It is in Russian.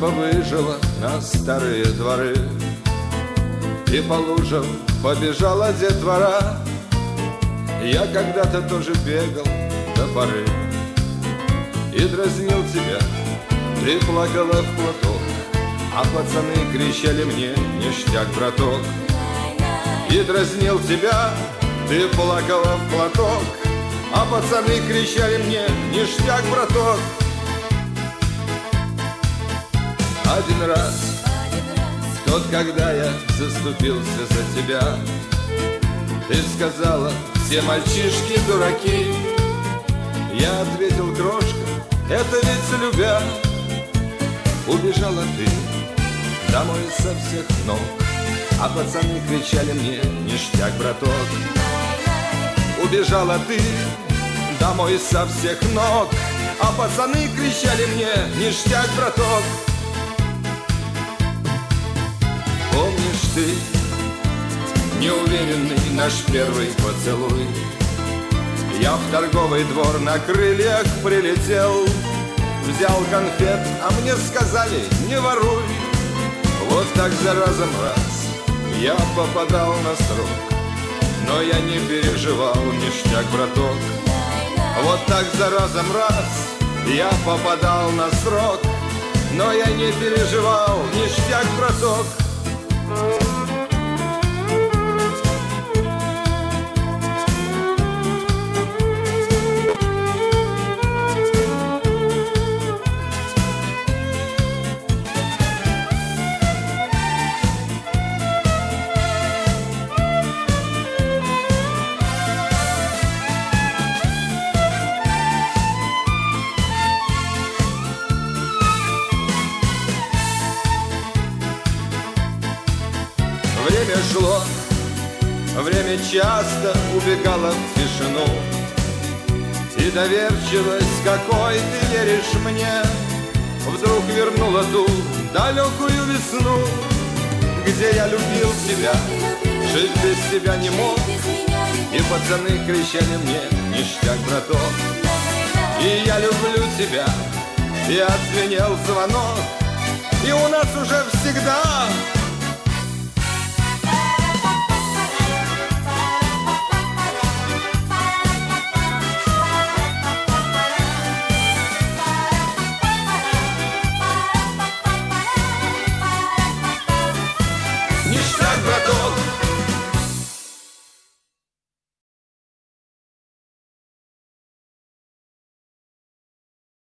Небо выжило на старые дворы, и по лужам побежала детвора. Я когда-то тоже бегал до поры и дразнил тебя, ты плакала в платок, а пацаны кричали мне: ништяк, браток. И дразнил тебя, ты плакала в платок, а пацаны кричали мне: ништяк, браток. Один раз, тот, когда я заступился за тебя, ты сказала: все мальчишки дураки. Я ответил: крошка, это ведь любя. Убежала ты домой со всех ног, а пацаны кричали мне: ништяк, браток. Убежала ты домой со всех ног, а пацаны кричали мне: ништяк, браток. Помнишь ты неуверенный наш первый поцелуй? Я в торговый двор на крыльях прилетел, взял конфет, а мне сказали: не воруй. Вот так за разом раз я попадал на срок, но я не переживал, ништяк, браток. Вот так за разом раз я попадал на срок, но я не переживал, ништяк, браток. Время шло, время часто убегало в тишину, и доверчивость, какой ты веришь мне, вдруг вернула ту далекую весну, где я любил тебя, жить без тебя не мог, и пацаны кричали мне: ништяк, браток. И я люблю тебя, и отзвенел звонок, и у нас уже всегда